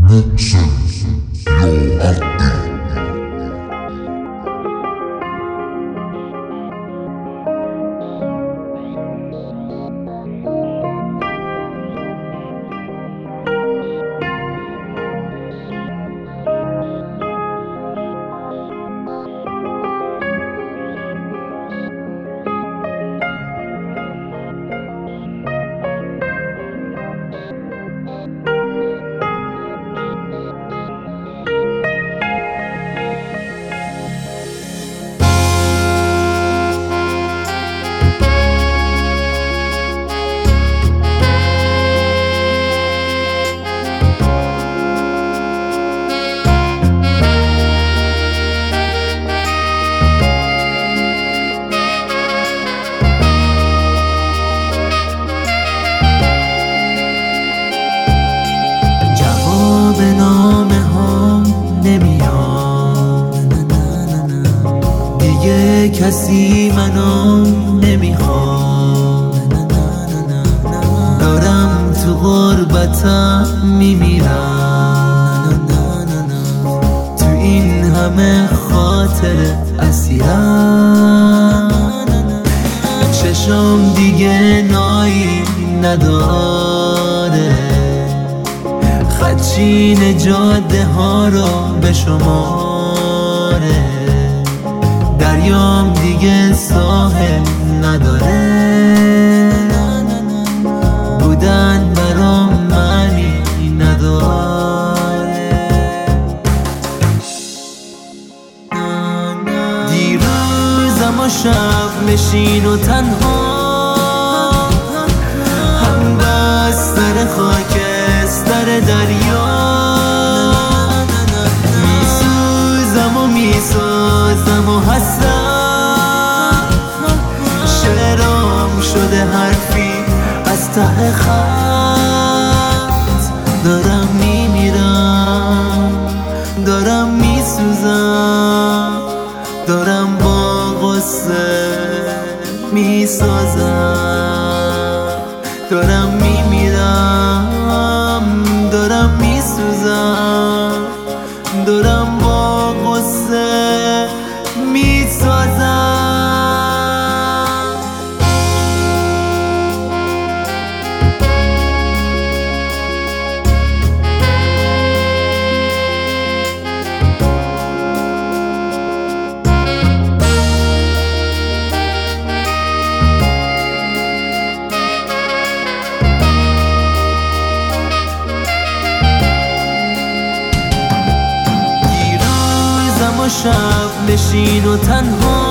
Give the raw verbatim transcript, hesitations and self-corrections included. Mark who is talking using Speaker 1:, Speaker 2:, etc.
Speaker 1: محسن یا عقی.
Speaker 2: به نامه هم نمیاد، دیگه کسی منو نمیخواد. دارم تو غربتم میمیرم، تو این همه خاطر اسیرم. چشم دیگه نایی نداره، خدشین جاده ها رو به شماره. دریام دیگه ساحل نداره، بودن برام معنی نداره. دیروزم و شب نشین و تنها، هم بستر خاکستر دریا. میسوزم و میسازم و هستم، شعرام شده حرفی از ته خط. دارم میمیرم، دارم میسوزم، دارم با غصه میسازم. دارم میمیرم، دارم میسوزم، دارم با غصه میسازم. شب نشین و تنها،